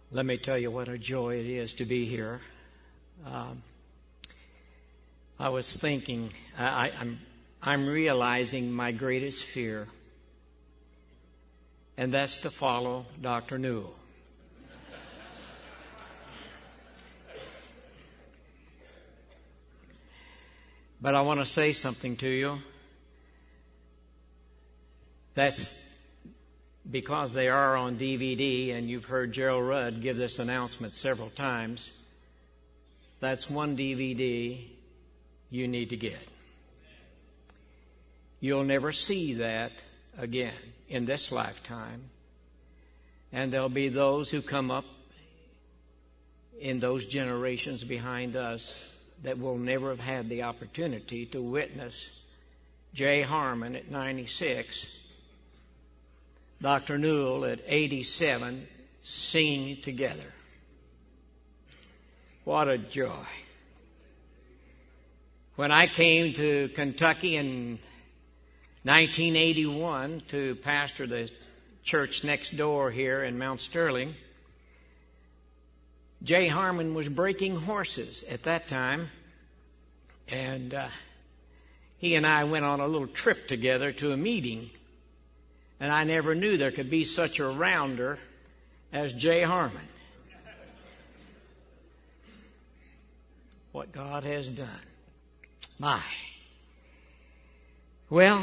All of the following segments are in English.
Let me tell you what a joy it is to be here. I was thinking, I'm realizing my greatest fear, and that's to follow Dr. Newell. But I want to say something to you. That's because they are on DVD, and you've heard Gerald Rudd give this announcement several times. That's one DVD you need to get. You'll never see that again in this lifetime. And there'll be those who come up in those generations behind us that will never have had the opportunity to witness Jay Harmon at 96, Dr. Newell at 87, singing together. What a joy. When I came to Kentucky in 1981 to pastor the church next door here in Mount Sterling, Jay Harmon was breaking horses at that time, and he and I went on a little trip together to a meeting, and I never knew there could be such a rounder as Jay Harmon. What God has done. My. Well,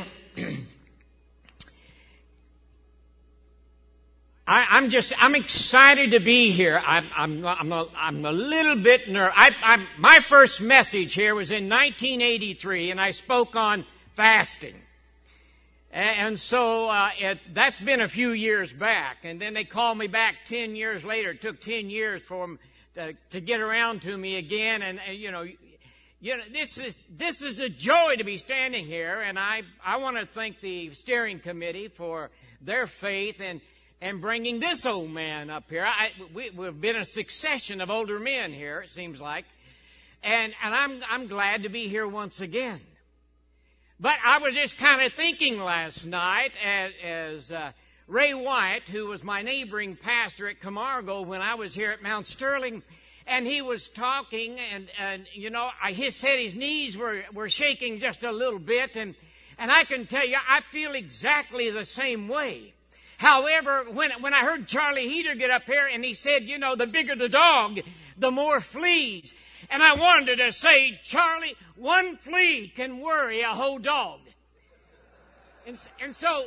I'm excited to be here. I'm a little bit nervous. My first message here was in 1983, and I spoke on fasting. And so that's been a few years back. And then they called me back 10 years later. It took 10 years for them to get around to me again. And this is a joy to be standing here. And I want to thank the steering committee for their faith and bringing this old man up here. We've been a succession of older men here, it seems like. And I'm glad to be here once again. But I was just kind of thinking last night as Ray White, who was my neighboring pastor at Camargo when I was here at Mount Sterling, and he was talking, and he said his knees were shaking just a little bit, and I can tell you, I feel exactly the same way. However, when I heard Charlie Heater get up here and he said, the bigger the dog, the more fleas. And I wanted to say, Charlie, one flea can worry a whole dog. And so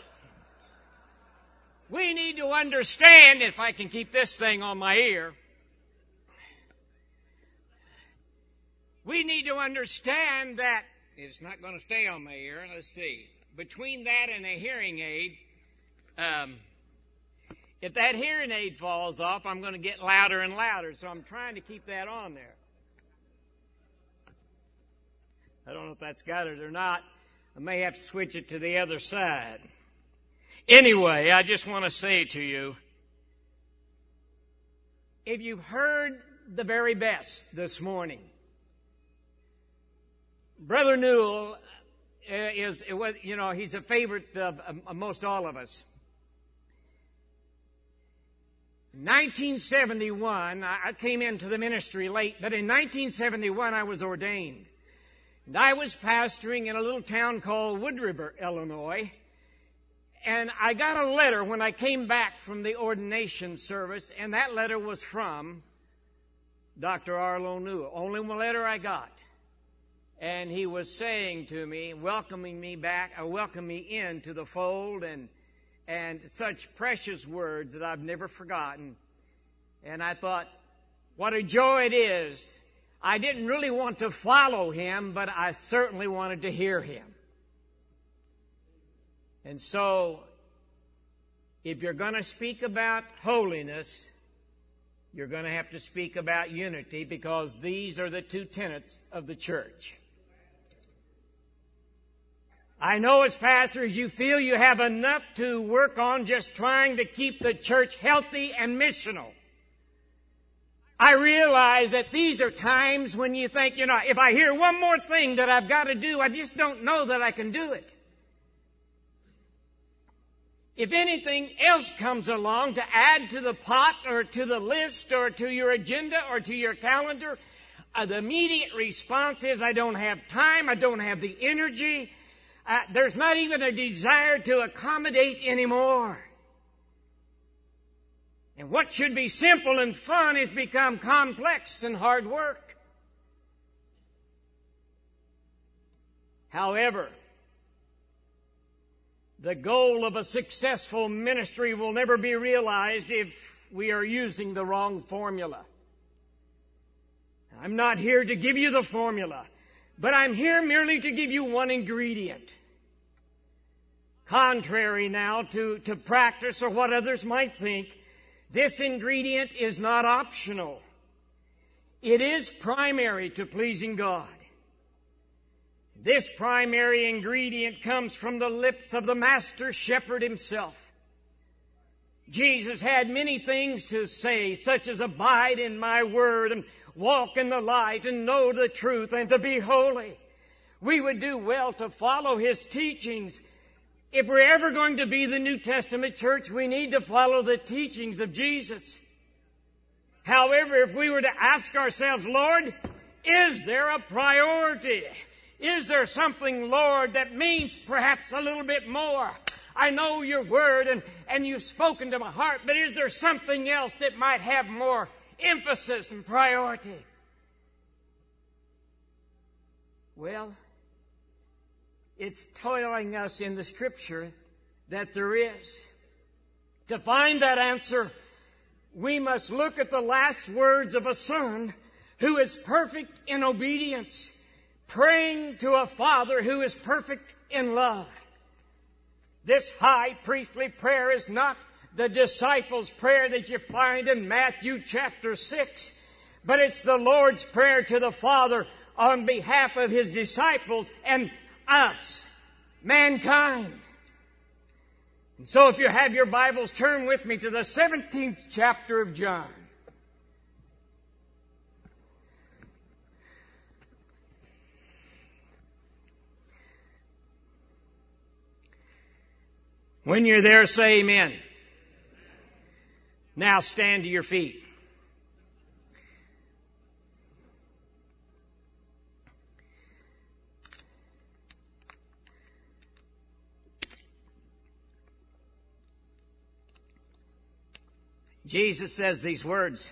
we need to understand, if I can keep this thing on my ear, we need to understand that it's not going to stay on my ear. Let's see. Between that and a hearing aid, if that hearing aid falls off, I'm going to get louder and louder. So I'm trying to keep that on there. I don't know if that's got it or not. I may have to switch it to the other side. Anyway, I just want to say to you, if you've heard the very best this morning, Brother Newell he's a favorite of most all of us. In 1971, I came into the ministry late, but in 1971 I was ordained. And I was pastoring in a little town called Wood River, Illinois. And I got a letter when I came back from the ordination service, and that letter was from Dr. Arlo Newell. Only one letter I got. And he was saying to me, welcoming me back, welcome me into the fold, and such precious words that I've never forgotten. And I thought, what a joy it is. I didn't really want to follow him, but I certainly wanted to hear him. And so, if you're going to speak about holiness, you're going to have to speak about unity, because these are the two tenets of the church. I know as pastors you feel you have enough to work on just trying to keep the church healthy and missional. I realize that these are times when you think, if I hear one more thing that I've got to do, I just don't know that I can do it. If anything else comes along to add to the pot or to the list or to your agenda or to your calendar, the immediate response is, I don't have time, I don't have the energy, there's not even a desire to accommodate anymore. And what should be simple and fun has become complex and hard work. However, the goal of a successful ministry will never be realized if we are using the wrong formula. I'm not here to give you the formula, but I'm here merely to give you one ingredient. Contrary now to practice or what others might think, this ingredient is not optional. It is primary to pleasing God. This primary ingredient comes from the lips of the Master Shepherd himself. Jesus had many things to say, such as abide in my word and walk in the light and know the truth and to be holy. We would do well to follow his teachings. If we're ever going to be the New Testament church, we need to follow the teachings of Jesus. However, if we were to ask ourselves, Lord, is there a priority? Is there something, Lord, that means perhaps a little bit more? I know your word and you've spoken to my heart, but is there something else that might have more emphasis and priority? Well, it's telling us in the Scripture that there is. To find that answer, we must look at the last words of a son who is perfect in obedience, praying to a Father who is perfect in love. This high priestly prayer is not the disciples' prayer that you find in Matthew chapter 6, but it's the Lord's prayer to the Father on behalf of his disciples and us, mankind. And so if you have your Bibles, turn with me to the 17th chapter of John. When you're there, say amen. Now stand to your feet. Jesus says these words,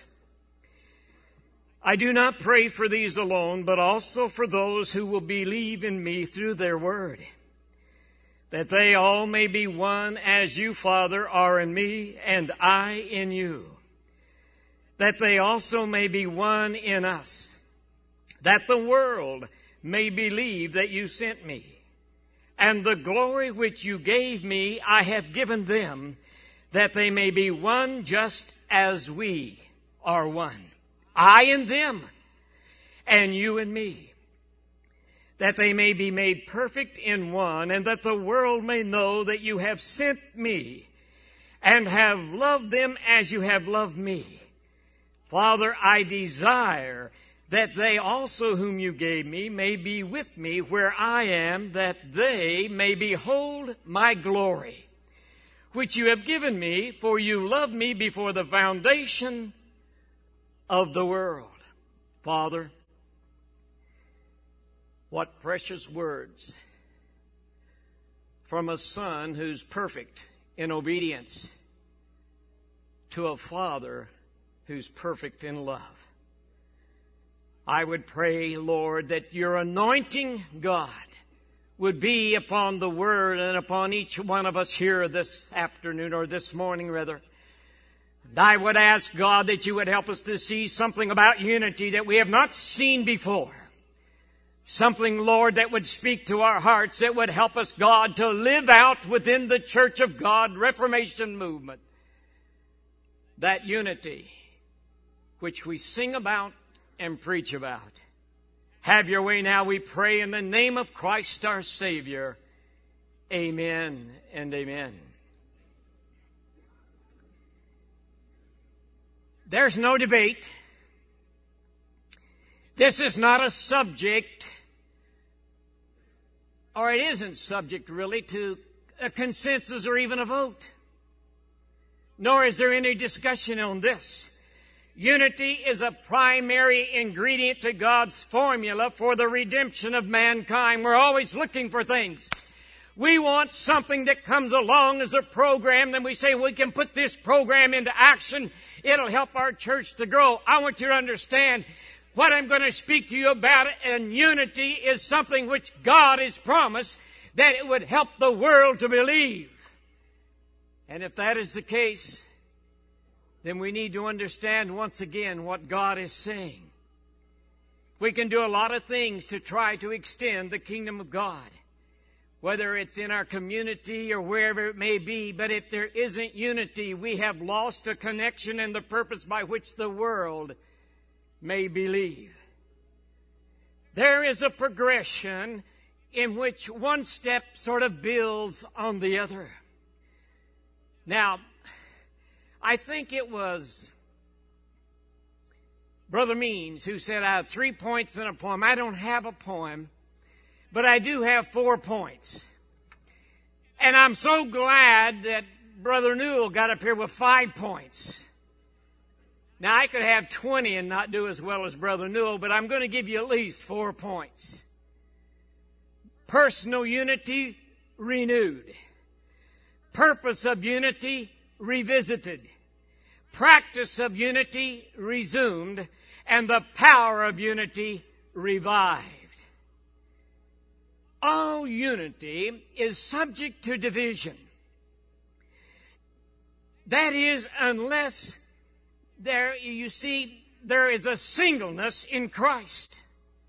I do not pray for these alone, but also for those who will believe in me through their word, that they all may be one as you, Father, are in me and I in you, that they also may be one in us, that the world may believe that you sent me, and the glory which you gave me I have given them, that they may be one just as we are one. I and them, and you and me. That they may be made perfect in one, and that the world may know that you have sent me, and have loved them as you have loved me. Father, I desire that they also whom you gave me may be with me where I am, that they may behold my glory, which you have given me, for you loved me before the foundation of the world. Father, what precious words from a son who's perfect in obedience to a Father who's perfect in love. I would pray, Lord, that your anointing, God, would be upon the Word and upon each one of us here this afternoon, or this morning rather. And I would ask, God, that you would help us to see something about unity that we have not seen before. Something, Lord, that would speak to our hearts, that would help us, God, to live out within the Church of God Reformation movement that unity which we sing about and preach about. Have your way now, we pray, in the name of Christ our Savior. Amen and amen. There's no debate. This is not a subject, or it isn't subject really to a consensus or even a vote. nor is there any discussion on this. Unity is a primary ingredient to God's formula for the redemption of mankind. We're always looking for things. We want something that comes along as a program, then we say we can put this program into action. It'll help our church to grow. I want you to understand what I'm going to speak to you about, and unity is something which God has promised that it would help the world to believe. And if that is the case, then we need to understand once again what God is saying. We can do a lot of things to try to extend the kingdom of God, whether it's in our community or wherever it may be. But if there isn't unity, we have lost a connection and the purpose by which the world may believe. There is a progression in which one step sort of builds on the other. Now, I think it was Brother Means who said I have 3 points in a poem. I don't have a poem, but I do have 4 points. And I'm so glad that Brother Newell got up here with 5 points. Now, I could have 20 and not do as well as Brother Newell, but I'm going to give you at least 4 points. Personal unity renewed. Purpose of unity revisited. Practice of unity resumed. And the power of unity revived. All unity is subject to division. That is, unless there is a singleness in Christ.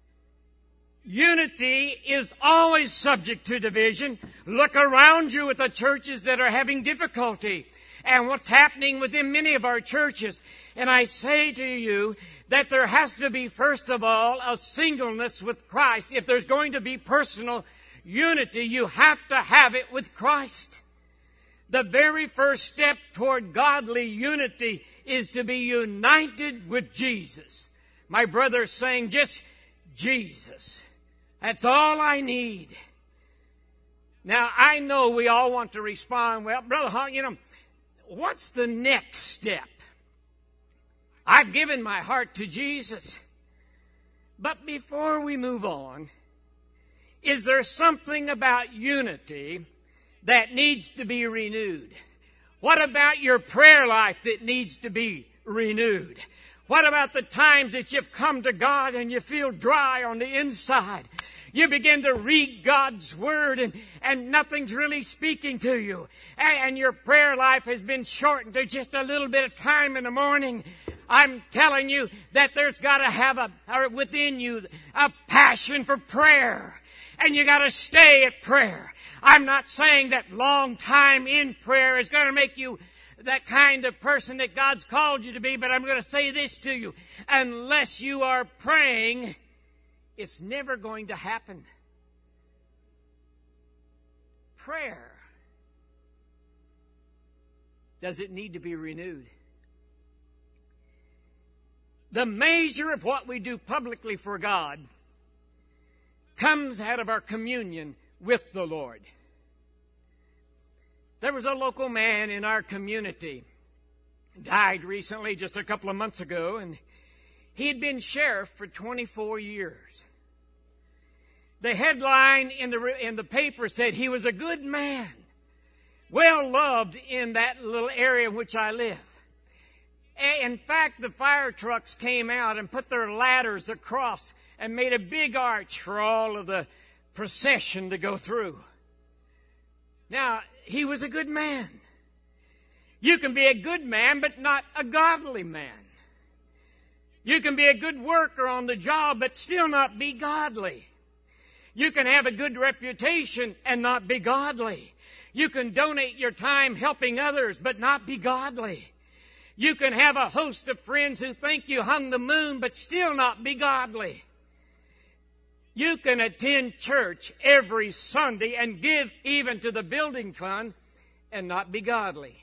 Unity is always subject to division. Look around you at the churches that are having difficulty and what's happening within many of our churches. And I say to you that there has to be, first of all, a singleness with Christ. If there's going to be personal unity, you have to have it with Christ. The very first step toward godly unity is to be united with Jesus. My brother's saying just Jesus. That's all I need. Now, I know we all want to respond, well, Brother Hart, what's the next step? I've given my heart to Jesus. But before we move on, is there something about unity that needs to be renewed? What about your prayer life that needs to be renewed? What about the times that you've come to God and you feel dry on the inside? You begin to read God's Word and nothing's really speaking to you. And your prayer life has been shortened to just a little bit of time in the morning. I'm telling you that there's got to have within you a passion for prayer. And you got to stay at prayer. I'm not saying that long time in prayer is going to make you that kind of person that God's called you to be, but I'm going to say this to you. Unless you are praying, it's never going to happen. Prayer, does it need to be renewed? The measure of what we do publicly for God comes out of our communion with the Lord. There was a local man in our community, died recently, just a couple of months ago, and he had been sheriff for 24 years. The headline in the paper said he was a good man, well loved in that little area in which I live. In fact, the fire trucks came out and put their ladders across and made a big arch for all of the procession to go through. Now, he was a good man. You can be a good man, but not a godly man. You can be a good worker on the job, but still not be godly. You can have a good reputation and not be godly. You can donate your time helping others, but not be godly. You can have a host of friends who think you hung the moon, but still not be godly. You can attend church every Sunday and give even to the building fund and not be godly.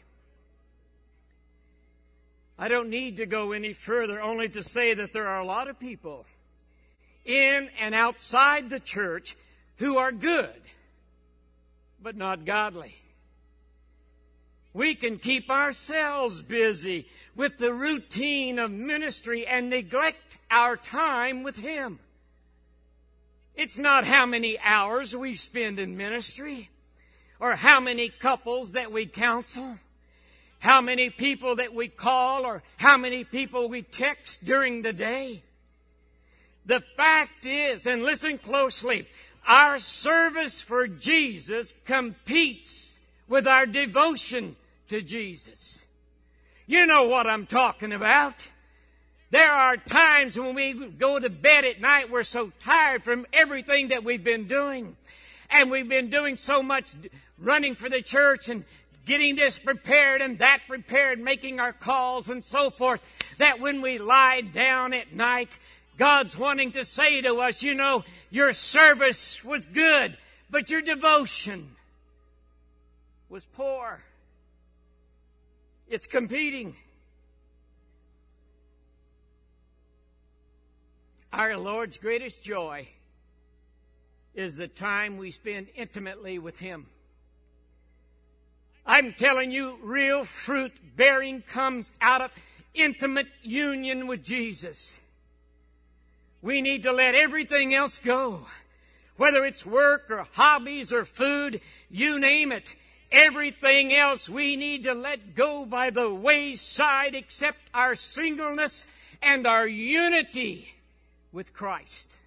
I don't need to go any further, only to say that there are a lot of people in and outside the church who are good, but not godly. We can keep ourselves busy with the routine of ministry and neglect our time with Him. It's not how many hours we spend in ministry, or how many couples that we counsel, how many people that we call, or how many people we text during the day. The fact is, and listen closely, our service for Jesus competes with our devotion to Jesus. You know what I'm talking about. There are times when we go to bed at night, we're so tired from everything that we've been doing. And we've been doing so much running for the church and getting this prepared and that prepared, making our calls and so forth, that when we lie down at night, God's wanting to say to us, you know, your service was good, but your devotion was poor. It's competing. Our Lord's greatest joy is the time we spend intimately with Him. I'm telling you, real fruit bearing comes out of intimate union with Jesus. We need to let everything else go. Whether it's work or hobbies or food, you name it. Everything else we need to let go by the wayside except our singleness and our unity with Christ.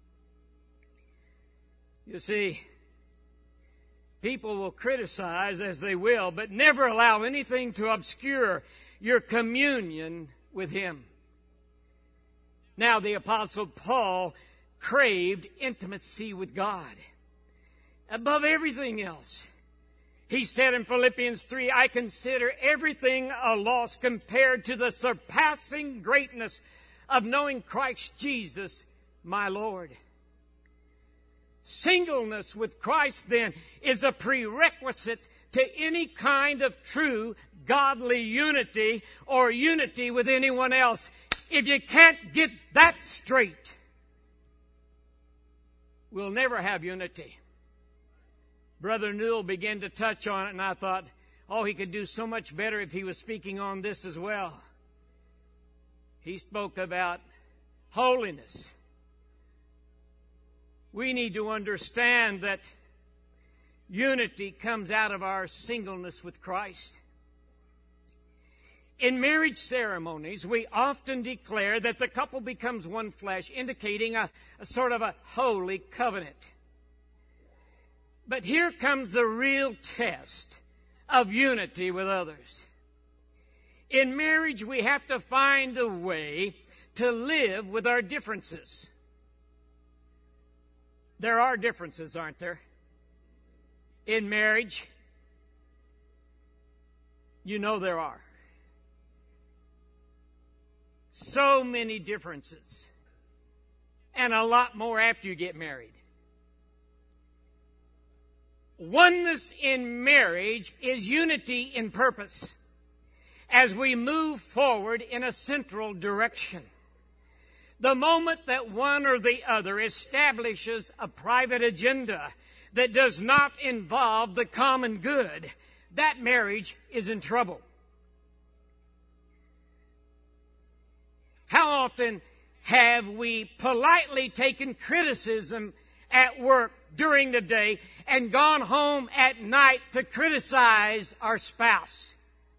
You see, people will criticize as they will, but never allow anything to obscure your communion with Him. Now, the Apostle Paul craved intimacy with God above everything else. He said in Philippians 3, I consider everything a loss compared to the surpassing greatness of knowing Christ Jesus, my Lord. Singleness with Christ, then, is a prerequisite to any kind of true godly unity or unity with anyone else. If you can't get that straight, we'll never have unity. Brother Newell began to touch on it, and I thought, oh, he could do so much better if he was speaking on this as well. He spoke about holiness. We need to understand that unity comes out of our singleness with Christ. In marriage ceremonies, we often declare that the couple becomes one flesh, indicating a sort of a holy covenant. But here comes the real test of unity with others. In marriage, we have to find a way to live with our differences. There are differences, aren't there? In marriage, you know there are. So many differences. And a lot more after you get married. Oneness in marriage is unity in purpose as we move forward in a central direction. The moment that one or the other establishes a private agenda that does not involve the common good, that marriage is in trouble. How often have we politely taken criticism at work during the day and gone home at night to criticize our spouse?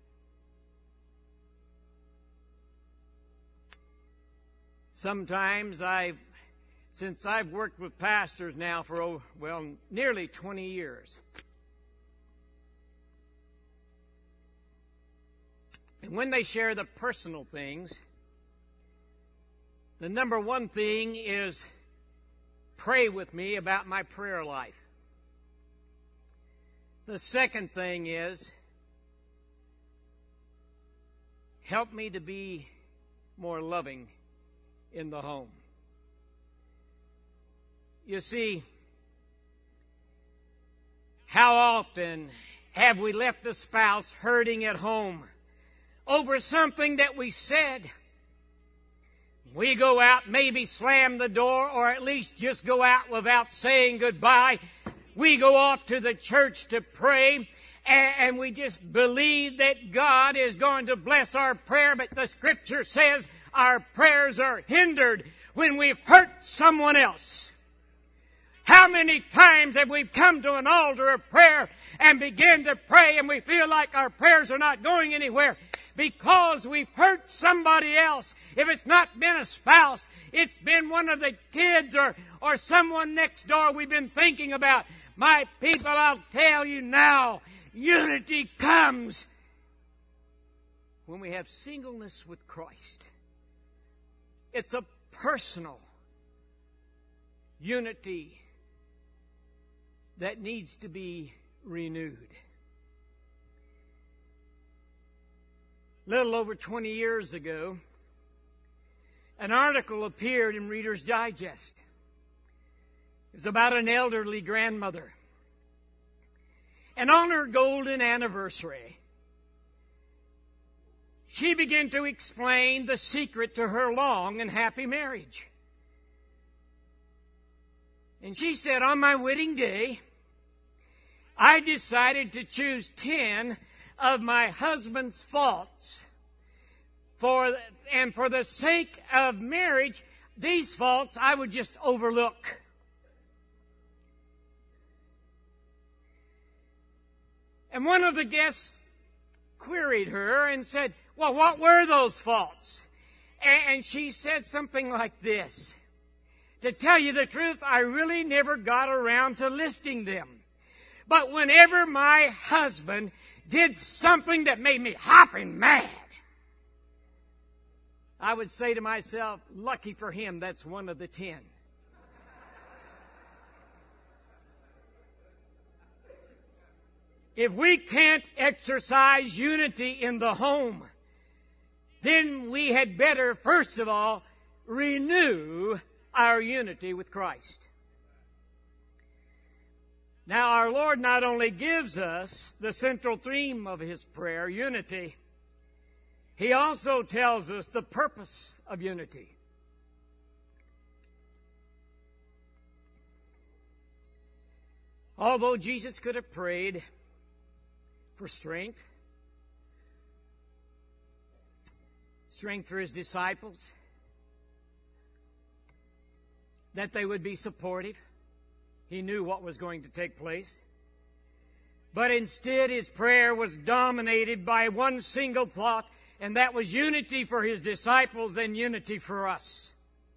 Sometimes since I've worked with pastors now for, nearly 20 years. And when they share the personal things, the number one thing is pray with me about my prayer life. The second thing is help me to be more loving in the home. You see, how often have we left a spouse hurting at home over something that we said? We go out, maybe slam the door, or at least just go out without saying goodbye. We go off to the church to pray, and we just believe that God is going to bless our prayer, but the Scripture says our prayers are hindered when we've hurt someone else. How many times have we come to an altar of prayer and begin to pray and we feel like our prayers are not going anywhere? Because we've hurt somebody else. If it's not been a spouse, it's been one of the kids or someone next door we've been thinking about. My people, I'll tell you now, unity comes when we have singleness with Christ. It's a personal unity that needs to be renewed. Little over 20 years ago, an article appeared in Reader's Digest. It was about an elderly grandmother. And on her golden anniversary, she began to explain the secret to her long and happy marriage. And she said, on my wedding day, I decided to choose 10 of my husband's faults. For the sake of marriage, these faults I would just overlook. And one of the guests queried her and said, well, what were those faults? And she said something like this. To tell you the truth, I really never got around to listing them. But whenever my husband did something that made me hopping mad, I would say to myself, lucky for him, that's one of the 10. If we can't exercise unity in the home, then we had better, first of all, renew our unity with Christ. Now, our Lord not only gives us the central theme of His prayer, unity, He also tells us the purpose of unity. Although Jesus could have prayed for strength for His disciples, that they would be supportive. He knew what was going to take place. But instead, His prayer was dominated by one single thought, and that was unity for His disciples and unity for us.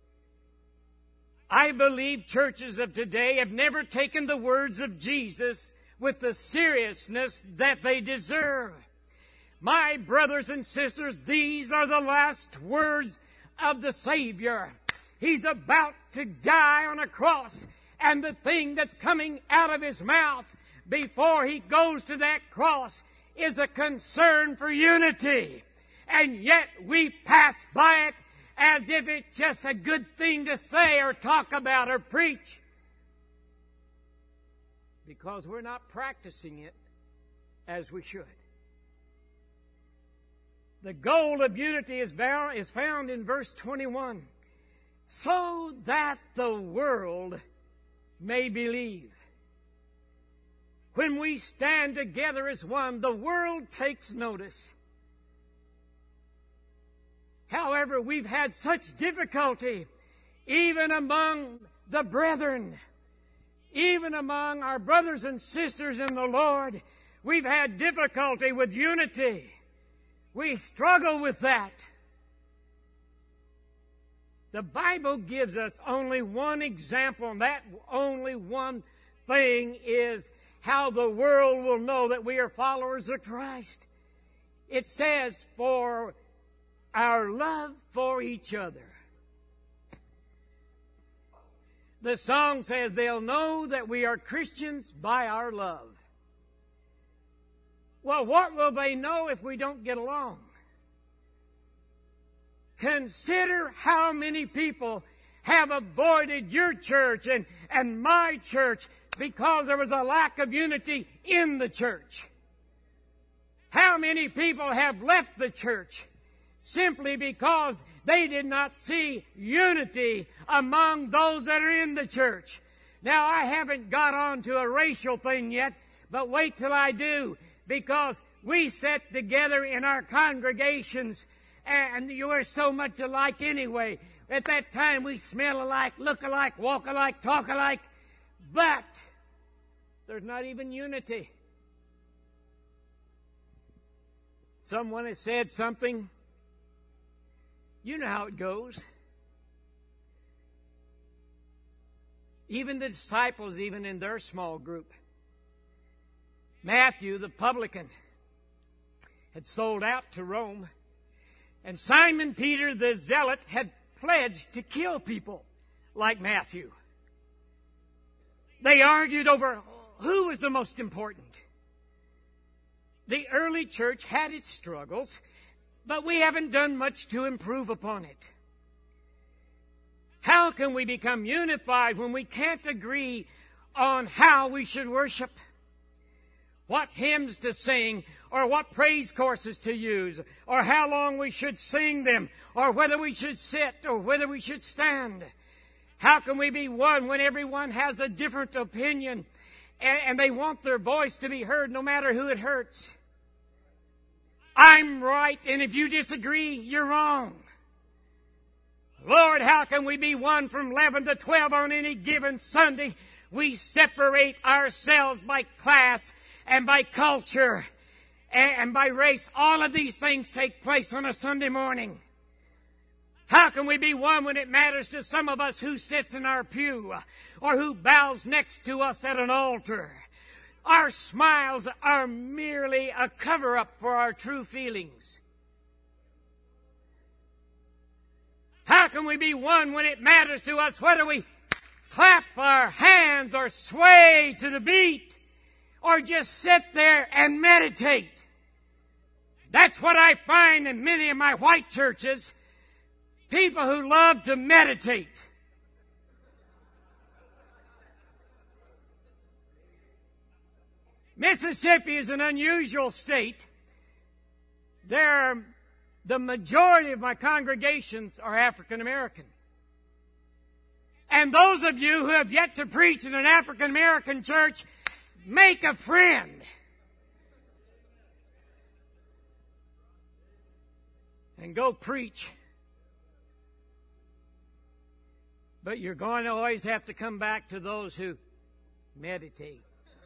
I believe churches of today have never taken the words of Jesus with the seriousness that they deserve. My brothers and sisters, these are the last words of the Savior. He's about to die on a cross, and the thing that's coming out of His mouth before He goes to that cross is a concern for unity. And yet we pass by it as if it's just a good thing to say or talk about or preach, because we're not practicing it as we should. The goal of unity is found in verse 21. So that the world may believe. When we stand together as one, the world takes notice. However, we've had such difficulty, even among the brethren, even among our brothers and sisters in the Lord, we've had difficulty with unity. We struggle with that. The Bible gives us only one example, and that only one thing is how the world will know that we are followers of Christ. It says, for our love for each other. The song says, they'll know that we are Christians by our love. Well, what will they know if we don't get along? Consider how many people have avoided your church and my church because there was a lack of unity in the church. How many people have left the church simply because they did not see unity among those that are in the church? Now, I haven't got on to a racial thing yet, but wait till I do. because we sit together in our congregations and you are so much alike anyway. At that time we smell alike, look alike, walk alike, talk alike, but there's not even unity. Someone has said something. You know how it goes. Even the disciples, even in their small group. Matthew, the publican, had sold out to Rome. And Simon Peter, the zealot, had pledged to kill people like Matthew. They argued over who was the most important. The early church had its struggles, but we haven't done much to improve upon it. How can we become unified when we can't agree on how we should worship? What hymns to sing, or what praise courses to use, or how long we should sing them, or whether we should sit, or whether we should stand? How can we be one when everyone has a different opinion and they want their voice to be heard no matter who it hurts? I'm right, and if you disagree, you're wrong. Lord, how can we be one from 11 to 12 on any given Sunday? We separate ourselves by class and by culture and by race. All of these things take place on a Sunday morning. How can we be one when it matters to some of us who sits in our pew or who bows next to us at an altar? Our smiles are merely a cover-up for our true feelings. How can we be one when it matters to us whether we clap our hands or sway to the beat or just sit there and meditate? That's what I find in many of my white churches, people who love to meditate. Mississippi is an unusual state. The majority of my congregations are African American. And those of you who have yet to preach in an African American church, make a friend. And go preach. But you're going to always have to come back to those who meditate.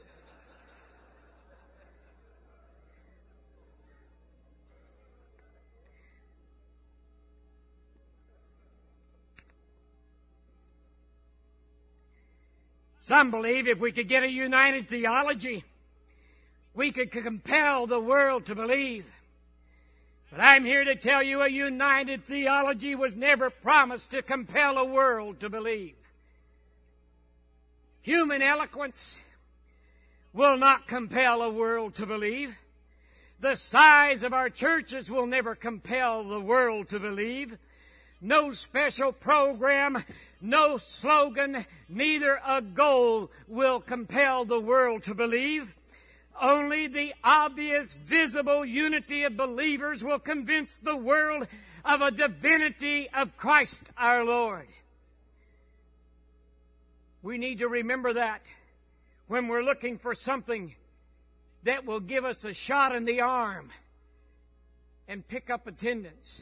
Some believe if we could get a united theology, we could compel the world to believe. But I'm here to tell you a united theology was never promised to compel a world to believe. Human eloquence will not compel a world to believe. The size of our churches will never compel the world to believe. No special program, no slogan, neither a goal will compel the world to believe. Only the obvious, visible unity of believers will convince the world of a divinity of Christ our Lord. We need to remember that when we're looking for something that will give us a shot in the arm and pick up attendance.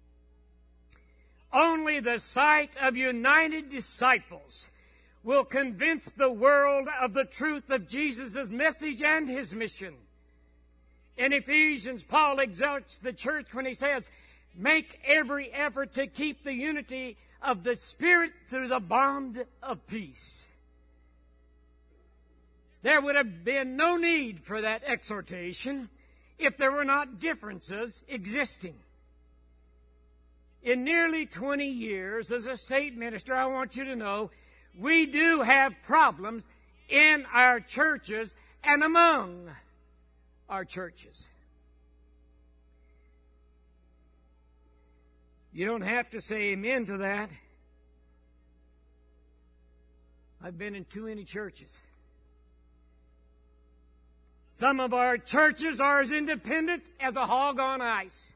Only the sight of united disciples will convince the world of the truth of Jesus' message and His mission. In Ephesians, Paul exhorts the church when he says, make every effort to keep the unity of the Spirit through the bond of peace. There would have been no need for that exhortation if there were not differences existing. In nearly 20 years as a state minister, I want you to know we do have problems in our churches and among our churches. You don't have to say amen to that. I've been in too many churches. Some of our churches are as independent as a hog on ice.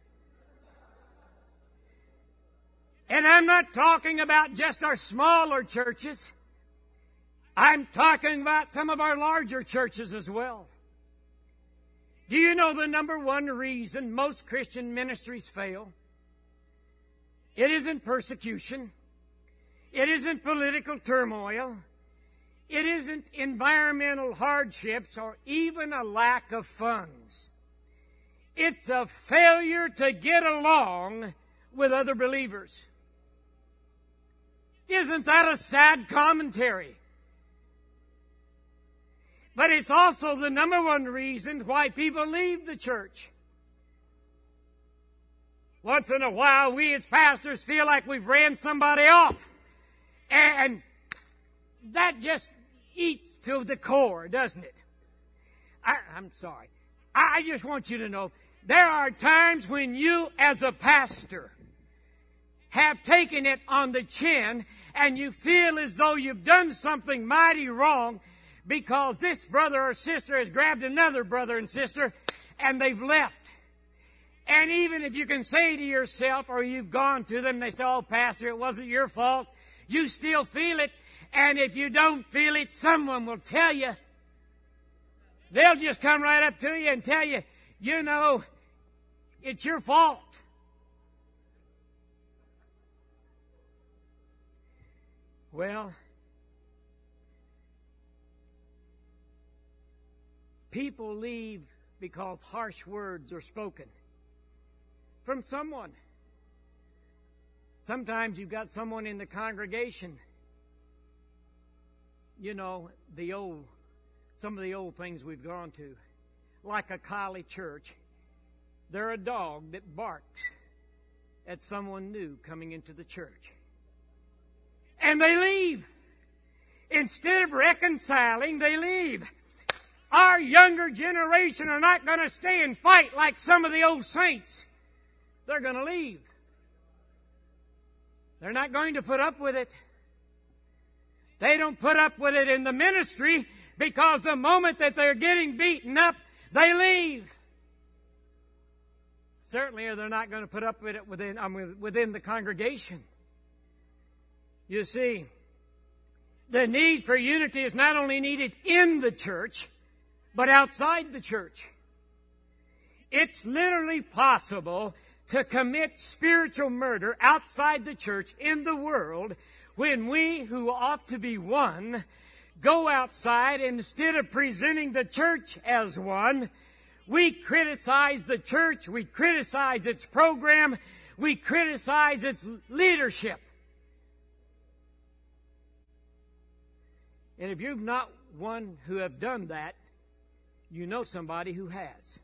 And I'm not talking about just our smaller churches. I'm talking about some of our larger churches as well. Do you know the number one reason most Christian ministries fail? It isn't persecution. It isn't political turmoil. It isn't environmental hardships or even a lack of funds. It's a failure to get along with other believers. Isn't that a sad commentary? But it's also the number one reason why people leave the church. Once in a while, we as pastors feel like we've ran somebody off. And that just eats to the core, doesn't it? I'm sorry. I just want you to know, there are times when you as a pastor have taken it on the chin and you feel as though you've done something mighty wrong because this brother or sister has grabbed another brother and sister and they've left. And even if you can say to yourself, or you've gone to them, they say, "Oh, Pastor, it wasn't your fault," you still feel it. And if you don't feel it, someone will tell you. They'll just come right up to you and tell you, "You know, it's your fault." Well, people leave because harsh words are spoken from someone. Sometimes you've got someone in the congregation, you know, some of the old things we've gone to, like a Kylie church. They're a dog that barks at someone new coming into the church. And they leave. Instead of reconciling, they leave. Our younger generation are not going to stay and fight like some of the old saints. They're going to leave. They're not going to put up with it. They don't put up with it in the ministry because the moment that they're getting beaten up, they leave. Certainly they're not going to put up with it within the congregation. You see, the need for unity is not only needed in the church, but outside the church. It's literally possible to commit spiritual murder outside the church in the world when we, who ought to be one, go outside and instead of presenting the church as one, we criticize the church, we criticize its program, we criticize its leadership. And if you've not one who have done that, you know somebody who has.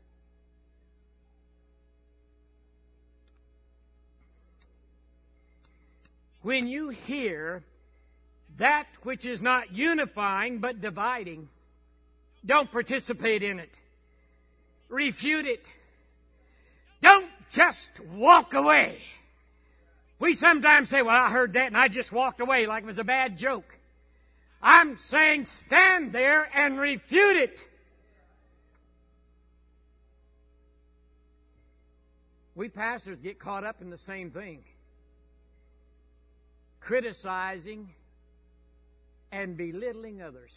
When you hear that which is not unifying but dividing, don't participate in it. Refute it. Don't just walk away. We sometimes say, "Well, I heard that and I just walked away like it was a bad joke." I'm saying stand there and refute it. We pastors get caught up in the same thing. Criticizing and belittling others.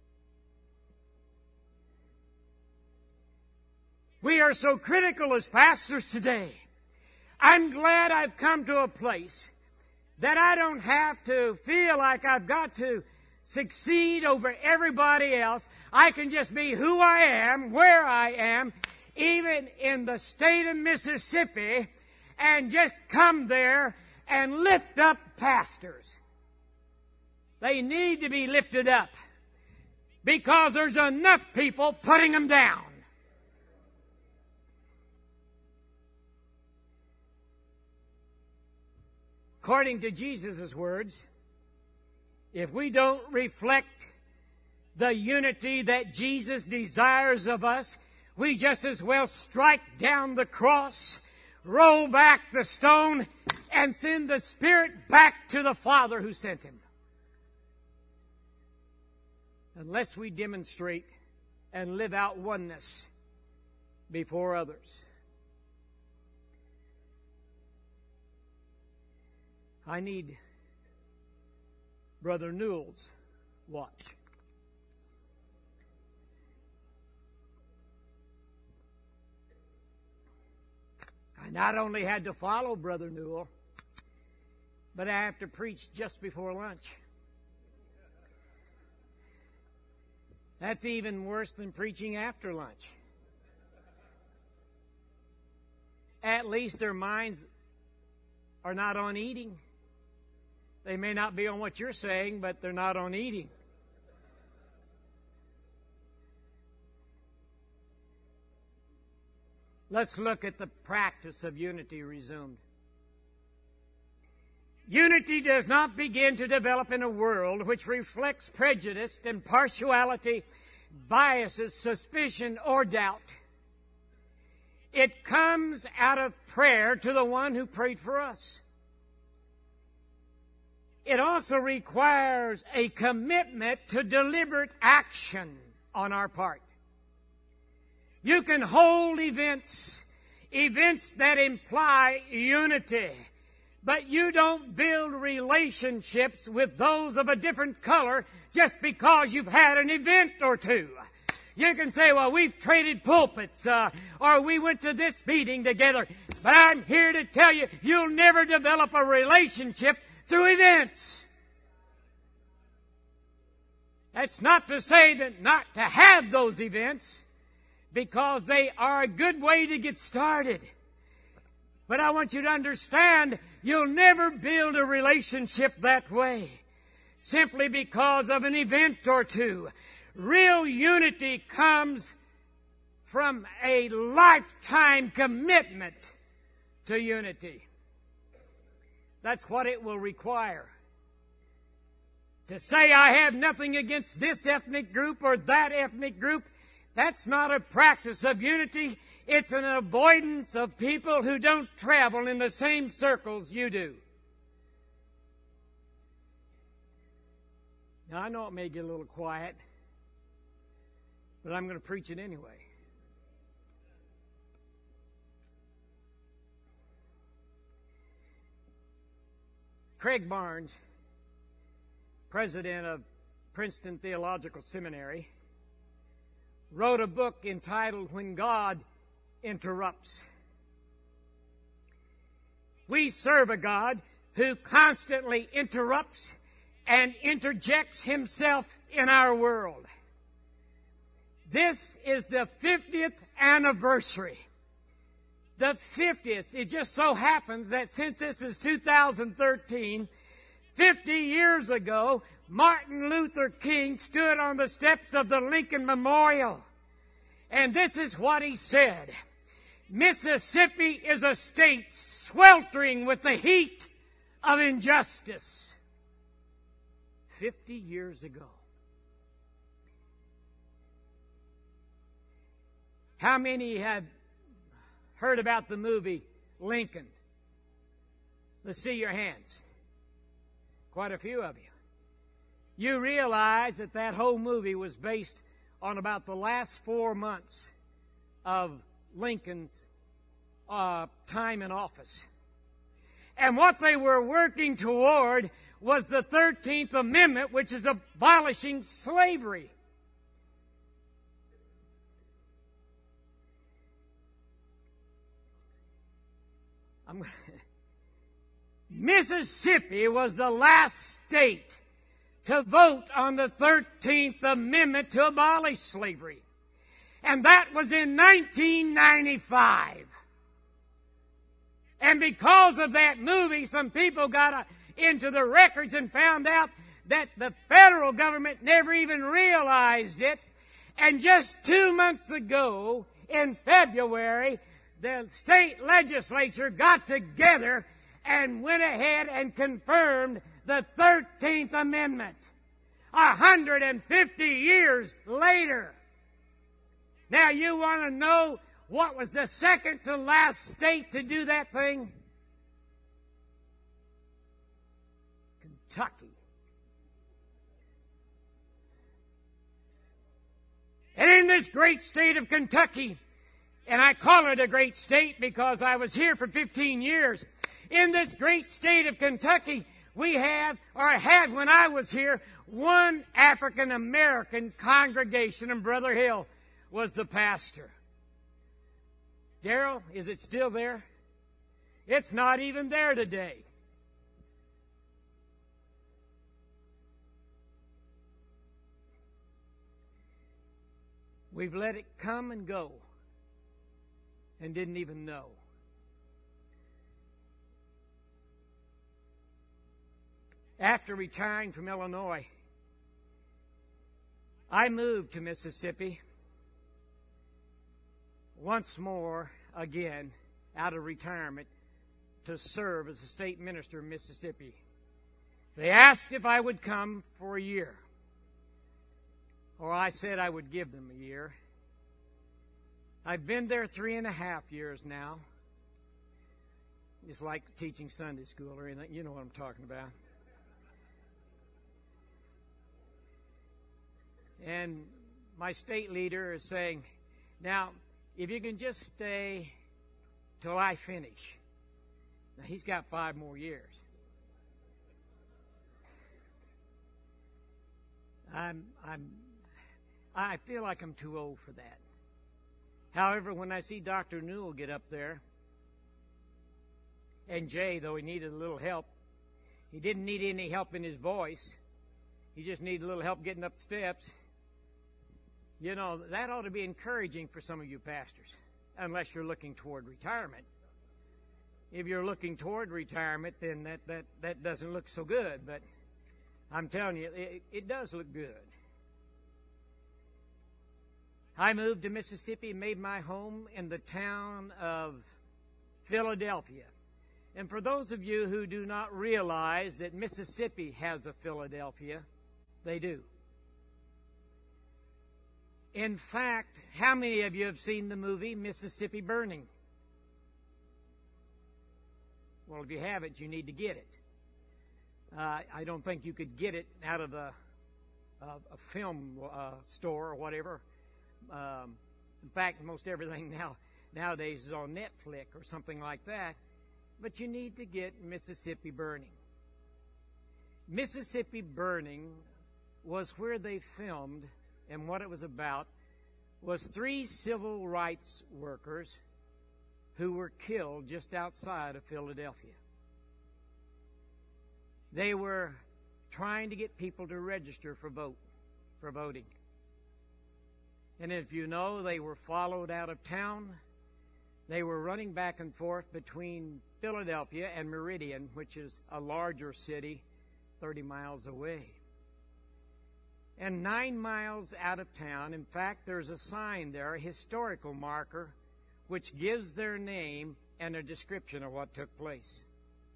We are so critical as pastors today. I'm glad I've come to a place that I don't have to feel like I've got to succeed over everybody else. I can just be who I am, where I am, even in the state of Mississippi, and just come there and lift up pastors. They need to be lifted up because there's enough people putting them down. According to Jesus' words, if we don't reflect the unity that Jesus desires of us, we just as well strike down the cross, roll back the stone, and send the Spirit back to the Father who sent Him. Unless we demonstrate and live out oneness before others. I need Brother Newell's watch. I not only had to follow Brother Newell, but I have to preach just before lunch. That's even worse than preaching after lunch. At least their minds are not on eating. They may not be on what you're saying, but they're not on eating. Let's look at the practice of unity resumed. Unity does not begin to develop in a world which reflects prejudice and partiality, biases, suspicion, or doubt. It comes out of prayer to the one who prayed for us. It also requires a commitment to deliberate action on our part. You can hold events that imply unity, but you don't build relationships with those of a different color just because you've had an event or two. You can say, well, we've traded pulpits, or we went to this meeting together, but I'm here to tell you, you'll never develop a relationship through events. That's not to say that not to have those events, because they are a good way to get started. But I want you to understand, you'll never build a relationship that way, simply because of an event or two. Real unity comes from a lifetime commitment to unity. That's what it will require. To say I have nothing against this ethnic group or that ethnic group, that's not a practice of unity. It's an avoidance of people who don't travel in the same circles you do. Now, I know it may get a little quiet, but I'm going to preach it anyway. Craig Barnes, president of Princeton Theological Seminary, wrote a book entitled When God Interrupts. We serve a God who constantly interrupts and interjects himself in our world. This is the 50th anniversary. The 50th. It just so happens that since this is 2013, 50 years ago, Martin Luther King stood on the steps of the Lincoln Memorial. And this is what he said. Mississippi is a state sweltering with the heat of injustice. 50 years ago. How many have heard about the movie Lincoln? Let's see your hands. Quite a few of you. You realize that that whole movie was based on about the last 4 months of Lincoln's time in office. And what they were working toward was the 13th Amendment, which is abolishing slavery. Mississippi was the last state to vote on the 13th Amendment to abolish slavery. And that was in 1995. And because of that movie, some people got into the records and found out that the federal government never even realized it. And just 2 months ago, in February, the state legislature got together and went ahead and confirmed the 13th Amendment. 150 years later. Now, you want to know what was the second to last state to do that thing? Kentucky. And in this great state of Kentucky, and I call it a great state because I was here for 15 years. In this great state of Kentucky, we have, or had when I was here, one African American congregation, and Brother Hill was the pastor. Darrell, is it still there? It's not even there today. We've let it come and go and didn't even know. After retiring from Illinois, I moved to Mississippi once more again out of retirement to serve as a state minister in Mississippi. They asked if I would come for a year. Or I said I would give them a year. I've been there 3.5 years now. It's like teaching Sunday school or anything. You know what I'm talking about. And my state leader is saying, now, if you can just stay till I finish. Now, he's got 5 more years. I feel like I'm too old for that. However, when I see Dr. Newell get up there, and Jay, though he needed a little help, he didn't need any help in his voice. He just needed a little help getting up the steps. You know, that ought to be encouraging for some of you pastors, unless you're looking toward retirement. If you're looking toward retirement, then that doesn't look so good. But I'm telling you, it does look good. I moved to Mississippi and made my home in the town of Philadelphia. And for those of you who do not realize that Mississippi has a Philadelphia, they do. In fact, how many of you have seen the movie Mississippi Burning? Well, if you haven't, you need to get it. I don't think you could get it out of a film store or whatever. In fact, most everything nowadays is on Netflix or something like that. But you need to get Mississippi Burning. Mississippi Burning was where they filmed, and what it was about was 3 civil rights workers who were killed just outside of Philadelphia. They were trying to get people to register for voting. And if you know, they were followed out of town. They were running back and forth between Philadelphia and Meridian, which is a larger city 30 miles away. And 9 miles out of town, in fact, there's a sign there, a historical marker, which gives their name and a description of what took place.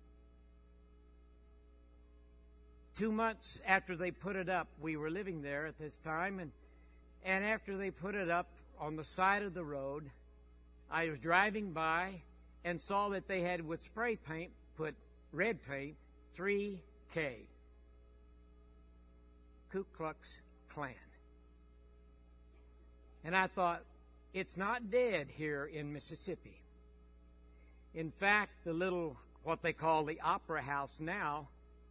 2 months after they put it up, we were living there at this time, and after they put it up on the side of the road, I was driving by and saw that they had, with spray paint, put red paint, 3K. Ku Klux Klan. And I thought, it's not dead here in Mississippi. In fact, the little, what they call the Opera House now,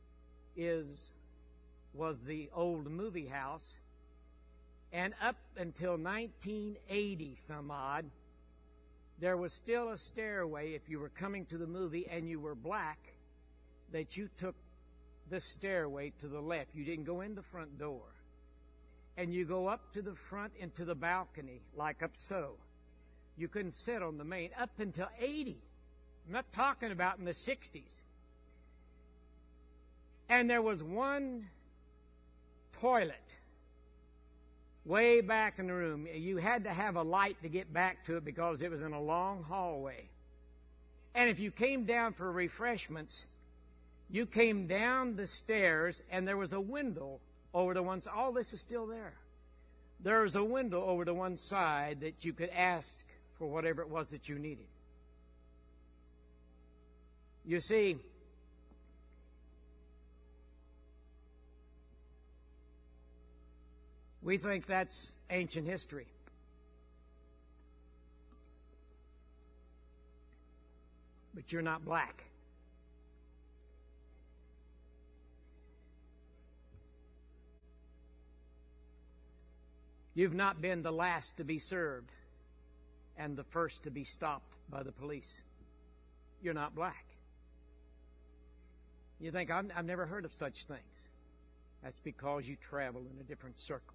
was the old movie house. And up until 1980 some odd, there was still a stairway if you were coming to the movie and you were black, that you took the stairway to the left. You didn't go in the front door. And you go up to the front into the balcony, like up so. You couldn't sit on the main up until 80. I'm not talking about in the 60s. And there was one toilet way back in the room. You had to have a light to get back to it because it was in a long hallway. And if you came down for refreshments, you came down the stairs and there was a window over to one side. All this is still there. There was a window over to one side that you could ask for whatever it was that you needed. You see, we think that's ancient history. But you're not black. You've not been the last to be served and the first to be stopped by the police. you're not black. You think, I've never heard of such things. That's because you travel in a different circle.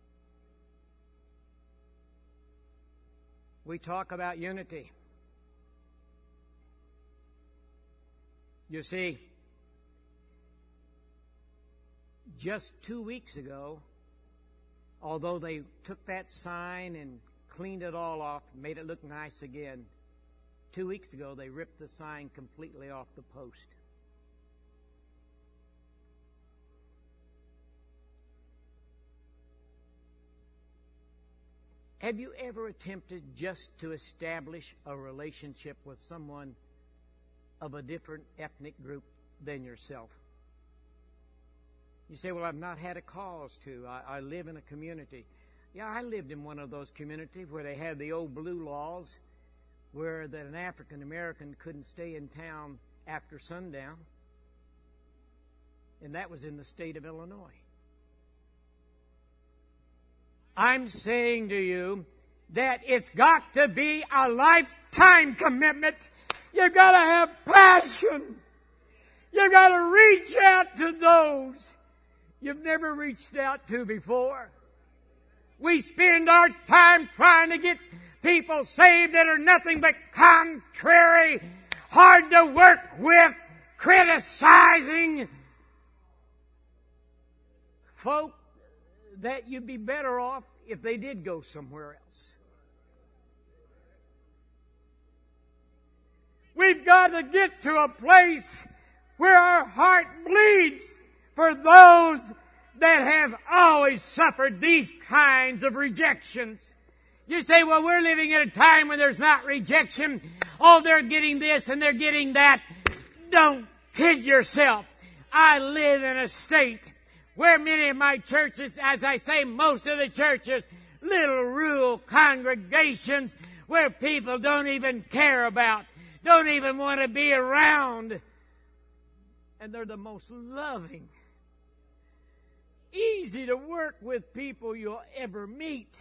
We talk about unity. You see, just 2 weeks ago, although they took that sign and cleaned it all off, made it look nice again, 2 weeks ago they ripped the sign completely off the post. Have you ever attempted just to establish a relationship with someone of a different ethnic group than yourself? You say, well, I've not had a cause to. I live in a community. Yeah, I lived in one of those communities where they had the old blue laws where that an African American couldn't stay in town after sundown. And that was in the state of Illinois. I'm saying to you that it's got to be a lifetime commitment. You've got to have passion. You've got to reach out to those you've never reached out to before. We spend our time trying to get people saved that are nothing but contrary, hard to work with, criticizing folk that you'd be better off if they did go somewhere else. We've got to get to a place where our heart bleeds for those that have always suffered these kinds of rejections. You say, well, we're living at a time when there's not rejection. Oh, they're getting this and they're getting that. Don't kid yourself. I live in a state where many of my churches, as I say, most of the churches, little rural congregations where people don't even care about, don't even want to be around. And they're the most loving, easy to work with people you'll ever meet.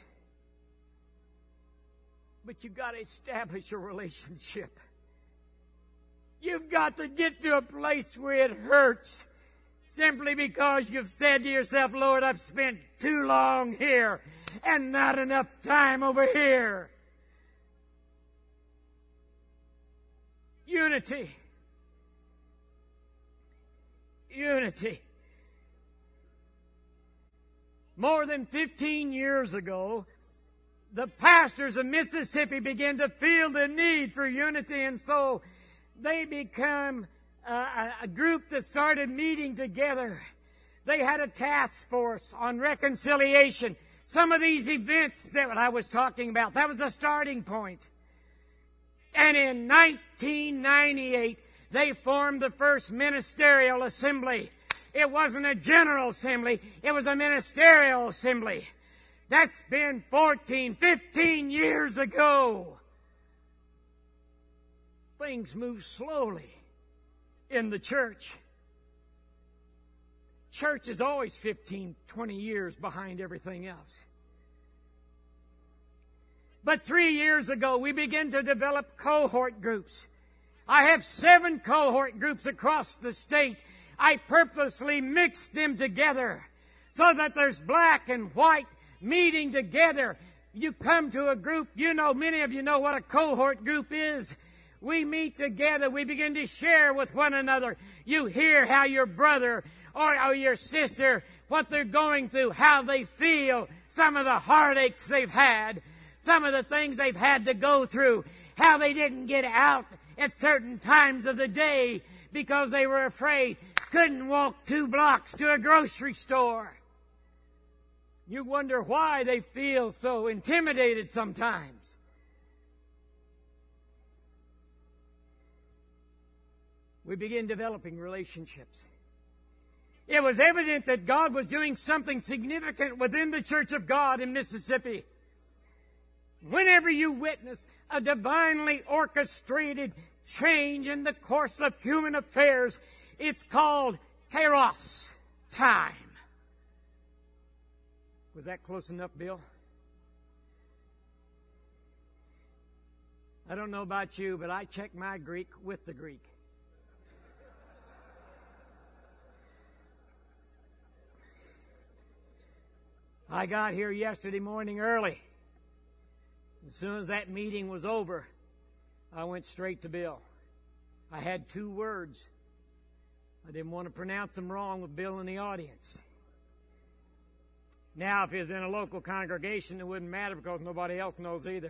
But you've got to establish a relationship. You've got to get to a place where it hurts simply because you've said to yourself, Lord, I've spent too long here and not enough time over here. Unity. Unity. More than 15 years ago, the pastors of Mississippi began to feel the need for unity, and so they became a group that started meeting together. They had a task force on reconciliation. Some of these events that I was talking about, that was a starting point. And in 1998, they formed the first ministerial assembly. It wasn't a general assembly, it was a ministerial assembly. That's been 14, 15 years ago. Things move slowly in the church. Church is always 15, 20 years behind everything else. But 3 years ago, we began to develop cohort groups. I have 7 cohort groups across the state. I purposely mixed them together so that there's black and white meeting together. You come to a group, you know, many of you know what a cohort group is. We meet together. We begin to share with one another. You hear how your brother or your sister, what they're going through, how they feel, some of the heartaches they've had, some of the things they've had to go through, how they didn't get out at certain times of the day because they were afraid, couldn't walk 2 blocks to a grocery store. You wonder why they feel so intimidated sometimes. We begin developing relationships. It was evident that God was doing something significant within the Church of God in Mississippi. Whenever you witness a divinely orchestrated change in the course of human affairs, it's called Kairos time. Was that close enough, Bill? I don't know about you, but I check my Greek with the Greek. I got here yesterday morning early. As soon as that meeting was over, I went straight to Bill. I had 2 words. I didn't want to pronounce them wrong with Bill in the audience. Now, if he was in a local congregation, it wouldn't matter because nobody else knows either.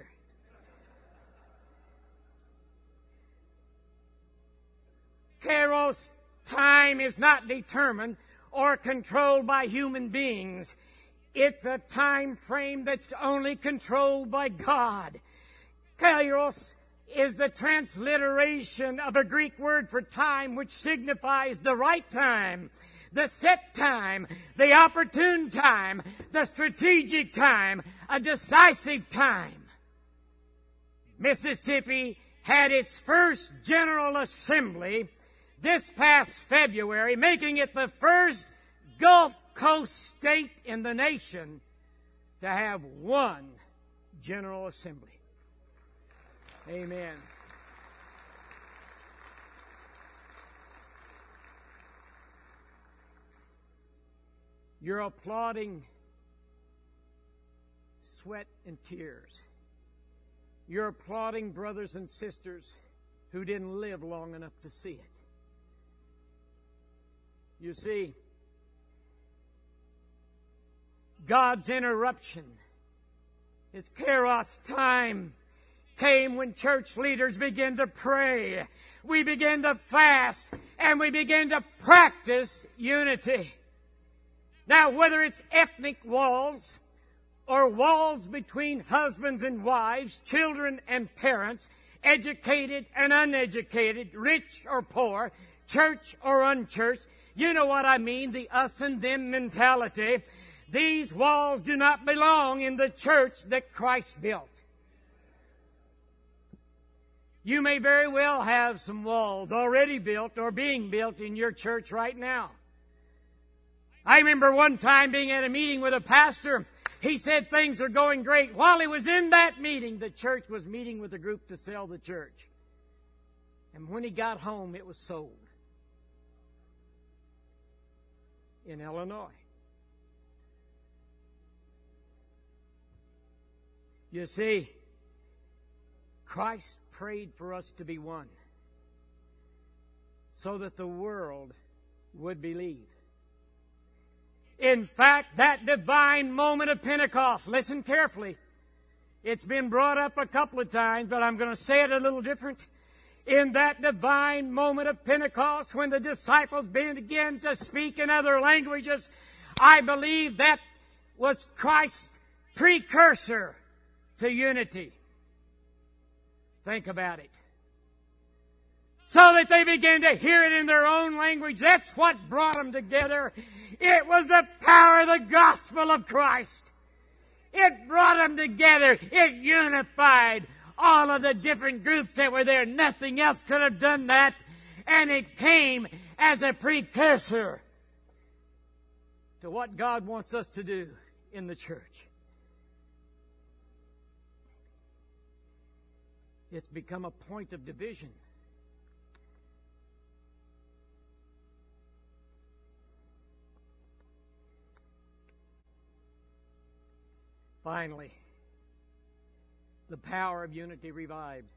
Kairos, time, is not determined or controlled by human beings. It's a time frame that's only controlled by God. Kairos is the transliteration of a Greek word for time, which signifies the right time, the set time, the opportune time, the strategic time, a decisive time. Mississippi had its first General Assembly this past February, making it the first Gulf Coast state in the nation to have one General Assembly. Amen. You're applauding sweat and tears. You're applauding brothers and sisters who didn't live long enough to see it. You see, God's interruption, His Kairos time, came when church leaders began to pray. We began to fast, and we began to practice unity. Now, whether it's ethnic walls or walls between husbands and wives, children and parents, educated and uneducated, rich or poor, church or unchurched, you know what I mean, the us and them mentality. These walls do not belong in the church that Christ built. You may very well have some walls already built or being built in your church right now. I remember one time being at a meeting with a pastor. He said things are going great. While he was in that meeting, the church was meeting with a group to sell the church. And when he got home, it was sold in Illinois. You see, Christ prayed for us to be one so that the world would believe. In fact, that divine moment of Pentecost, listen carefully. It's been brought up a couple of times, but I'm going to say it a little different. In that divine moment of Pentecost, when the disciples began to speak in other languages, I believe that was Christ's precursor to unity. Think about it. So that they began to hear it in their own language. That's what brought them together. It was the power of the gospel of Christ. It brought them together. It unified all of the different groups that were there. Nothing else could have done that. And it came as a precursor to what God wants us to do in the church. It's become a point of division. Finally, the power of unity revived.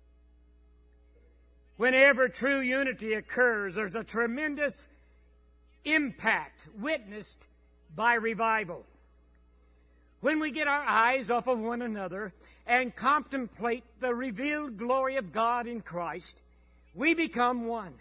Whenever true unity occurs, there's a tremendous impact witnessed by revival. When we get our eyes off of one another and contemplate the revealed glory of God in Christ, we become one.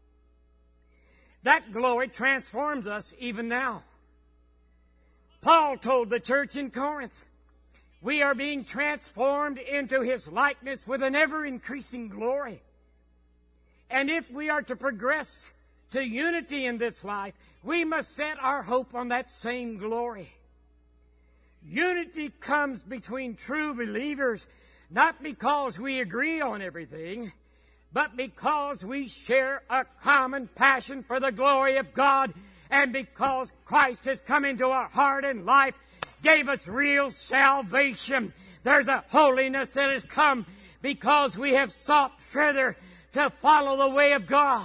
That glory transforms us even now. Paul told the church in Corinth, we are being transformed into His likeness with an ever-increasing glory. And if we are to progress to unity in this life, we must set our hope on that same glory. Unity comes between true believers, not because we agree on everything, but because we share a common passion for the glory of God, and because Christ has come into our heart and life, gave us real salvation. There's a holiness that has come because we have sought further to follow the way of God.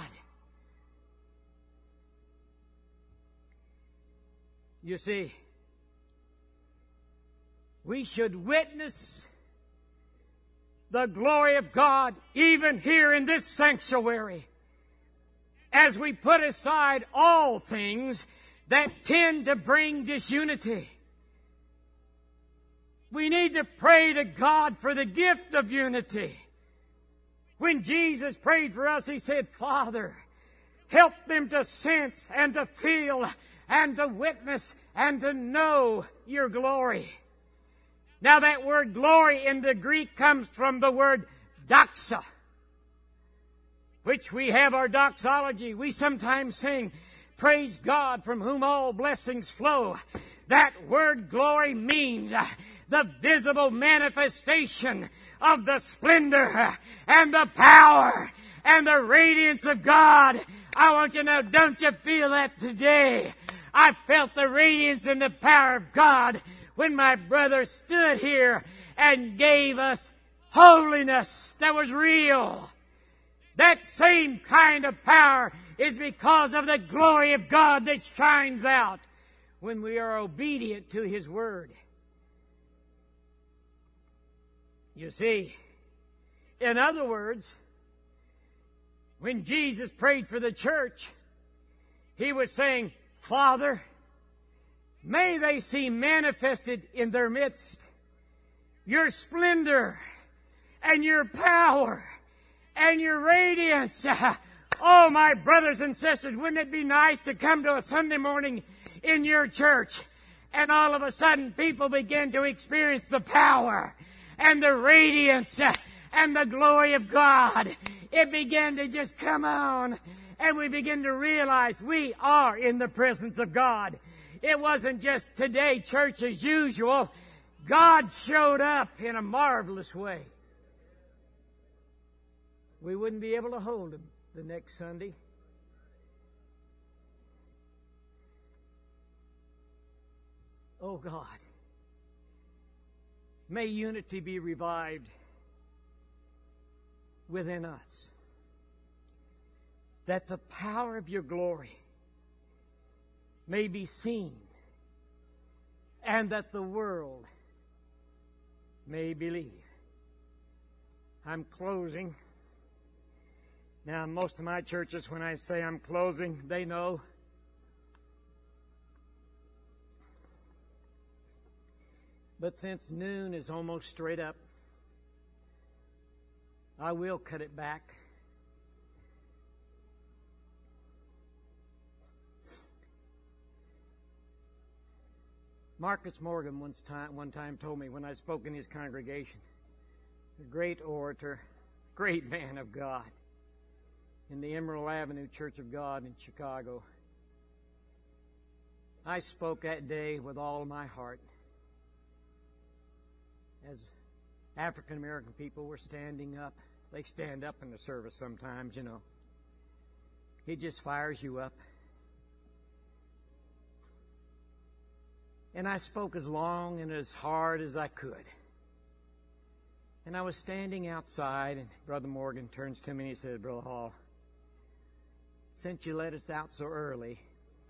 You see, we should witness the glory of God even here in this sanctuary as we put aside all things that tend to bring disunity. We need to pray to God for the gift of unity. When Jesus prayed for us, He said, Father, help them to sense and to feel and to witness and to know your glory. Now that word glory in the Greek comes from the word doxa, which we have our doxology. We sometimes sing, praise God from whom all blessings flow. That word glory means the visible manifestation of the splendor and the power and the radiance of God. I want you to know, don't you feel that today? I felt the radiance and the power of God when my brother stood here and gave us holiness that was real. That same kind of power is because of the glory of God that shines out when we are obedient to His Word. You see, in other words, when Jesus prayed for the church, He was saying, Father, may they see manifested in their midst your splendor and your power and your radiance. Oh, my brothers and sisters, wouldn't it be nice to come to a Sunday morning in your church and all of a sudden people begin to experience the power and the radiance and the glory of God? It began to just come on, and we begin to realize we are in the presence of God. It wasn't just today church as usual. God showed up in a marvelous way. We wouldn't be able to hold Him the next Sunday. Oh God, may unity be revived within us, that the power of your glory may be seen, and that the world may believe. I'm closing. Now, most of my churches, when I say I'm closing, they know. But since noon is almost straight up, I will cut it back. Marcus Morgan one time told me when I spoke in his congregation, a great orator, great man of God, in the Emerald Avenue Church of God in Chicago. I spoke that day with all my heart. As African American people were standing up, they stand up in the service sometimes, you know. It just fires you up. And I spoke as long and as hard as I could. And I was standing outside, and Brother Morgan turns to me and he said, Brother Hall, since you let us out so early,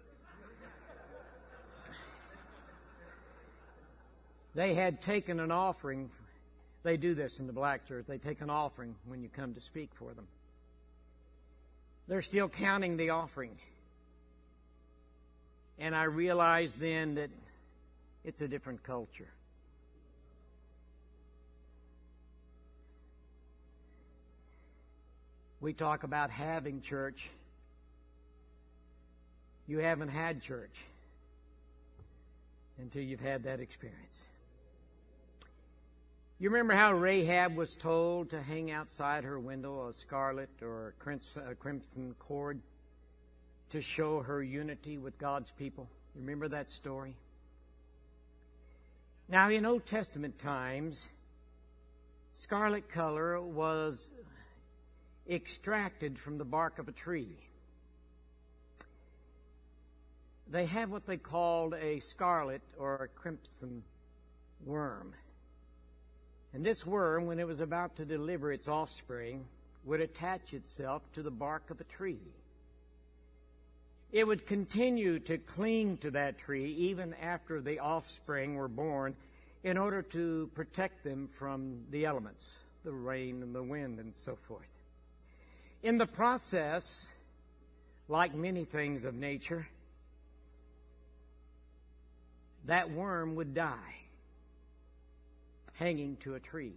they had taken an offering. They do this in the black church. They take an offering when you come to speak for them. They're still counting the offering. And I realized then that it's a different culture. We talk about having church. You haven't had church until you've had that experience. You remember how Rahab was told to hang outside her window a scarlet or a crimson cord to show her unity with God's people? You remember that story? Now, in Old Testament times, scarlet color was extracted from the bark of a tree. They had what they called a scarlet or a crimson worm. And this worm, when it was about to deliver its offspring, would attach itself to the bark of a tree. It would continue to cling to that tree even after the offspring were born in order to protect them from the elements, the rain and the wind and so forth. In the process, like many things of nature, that worm would die hanging to a tree.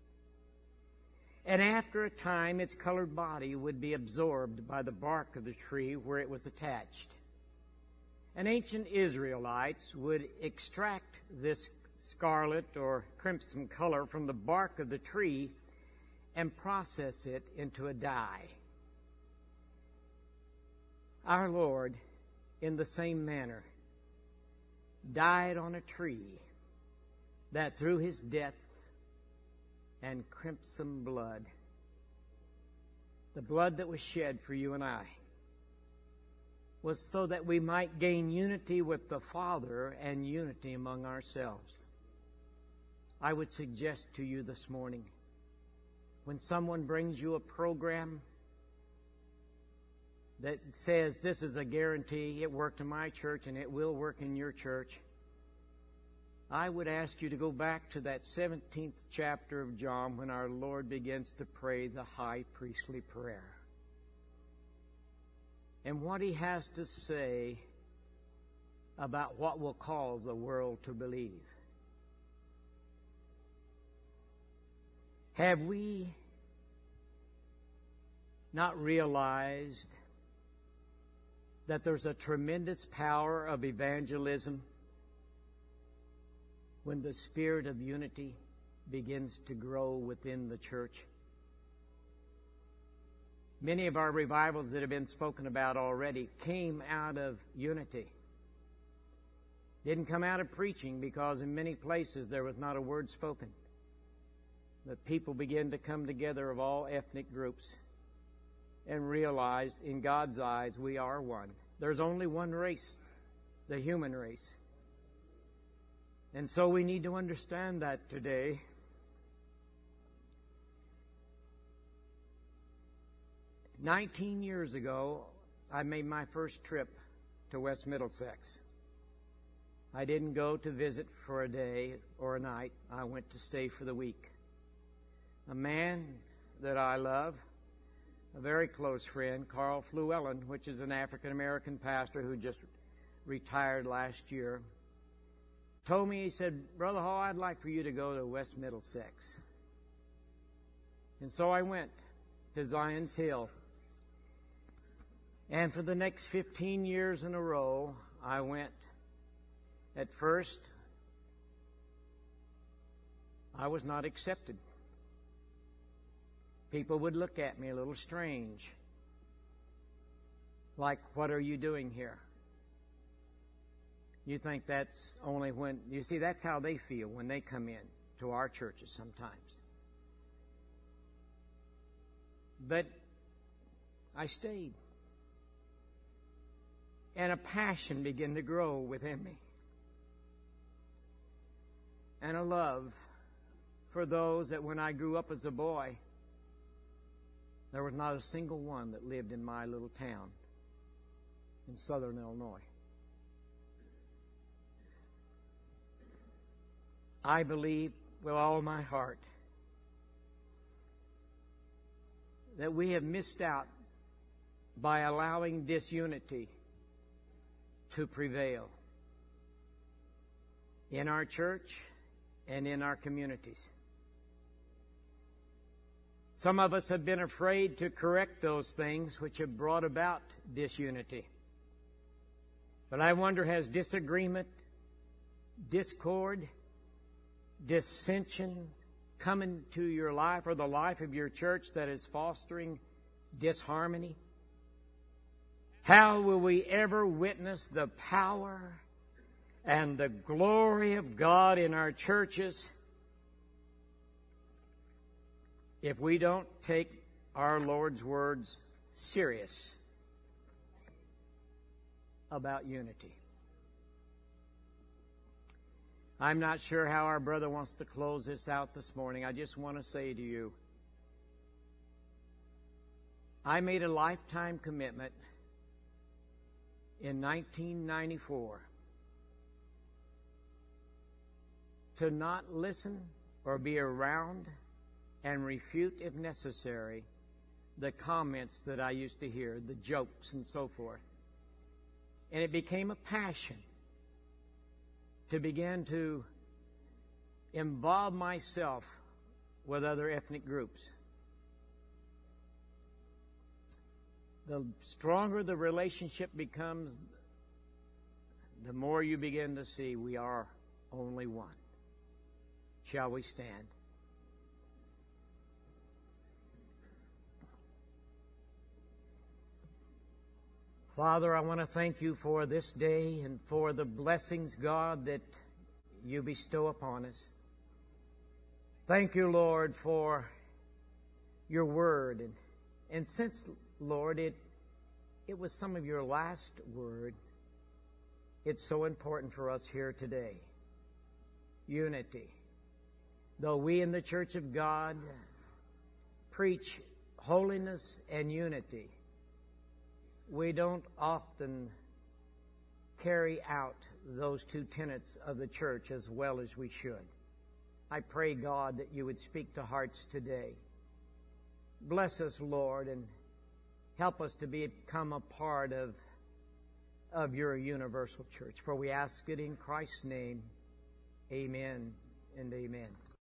And after a time, its colored body would be absorbed by the bark of the tree where it was attached. And ancient Israelites would extract this scarlet or crimson color from the bark of the tree and process it into a dye. Our Lord, in the same manner, died on a tree that through his death and crimson blood, the blood that was shed for you and I, was so that we might gain unity with the Father and unity among ourselves. I would suggest to you this morning, when someone brings you a program that says this is a guarantee, it worked in my church and it will work in your church, I would ask you to go back to that 17th chapter of John when our Lord begins to pray the high priestly prayer. And what he has to say about what will cause the world to believe. Have we not realized that there's a tremendous power of evangelism when the spirit of unity begins to grow within the church? Many of our revivals that have been spoken about already came out of unity. Didn't come out of preaching, because in many places there was not a word spoken. The people began to come together of all ethnic groups and realized in God's eyes we are one. There's only one race, the human race. And so we need to understand that today. "19 years ago, I made my first trip to West Middlesex. I didn't go to visit for a day or a night. I went to stay for the week. A man that I love, a very close friend, Carl Fluellen, which is an African-American pastor who just retired last year, told me, he said, "Brother Hall, I'd like for you to go to West Middlesex." And so I went to Zion's Hill. And for the next 15 years in a row, I went. At first, I was not accepted. People would look at me a little strange. Like, "What are you doing here?" You think that's only when, you see, that's how they feel when they come in to our churches sometimes. But I stayed. And a passion began to grow within me. And a love for those that when I grew up as a boy, there was not a single one that lived in my little town in southern Illinois. I believe with all my heart that we have missed out by allowing disunity to prevail in our church and in our communities. Some of us have been afraid to correct those things which have brought about disunity. But I wonder, has disagreement, discord, dissension come into your life or the life of your church that is fostering disharmony? How will we ever witness the power and the glory of God in our churches if we don't take our Lord's words serious about unity? I'm not sure how our brother wants to close this out this morning. I just want to say to you, I made a lifetime commitment in 1994 to not listen or be around and refute, if necessary, the comments that I used to hear, the jokes and so forth. And it became a passion to begin to involve myself with other ethnic groups. The stronger the relationship becomes, the more you begin to see we are only one. Shall we stand? Father, I want to thank you for this day and for the blessings, God, that you bestow upon us. Thank you, Lord, for your word. And since, Lord, it was some of your last word, it's so important for us here today. Unity. Though we in the Church of God preach holiness and unity, we don't often carry out those two tenets of the church as well as we should. I pray, God, that you would speak to hearts today. Bless us, Lord, and help us to become a part of your universal church. For we ask it in Christ's name. Amen and amen.